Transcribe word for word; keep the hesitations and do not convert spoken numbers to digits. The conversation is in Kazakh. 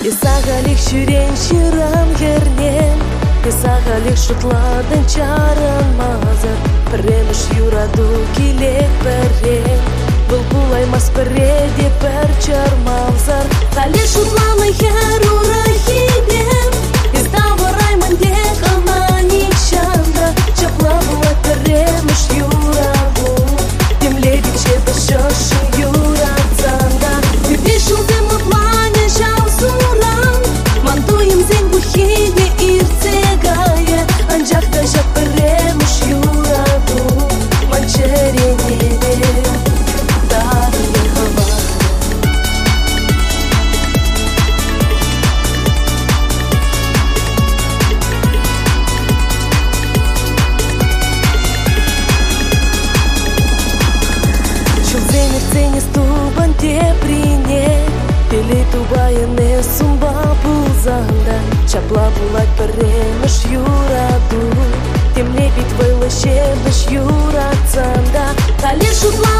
Исағалих жүрен шырам кернен, Исағалих шутладың чарын мазыр. Піреміш юраду келек бірен, Бұл бұлаймас біреде бір чармалзар. Қали шутланы хер урахидем, Иставараймын дек аманик шанда. Чапла бұла піреміш юраду, Темледік жебі шошу юрацанда. Үдешілді мұтлане жау сурам, Мантуем зен бұхиде ирцегае, Анжақта жап піреміш юраду, Манчеренеде дарыны хава. Шылзенер ценес тубан теприне, Пели тубайыне сумба бұлзанда. Чапла бұлат піреміш юраду, Темле бит вайлы шебіш юрацанда. Қали шутла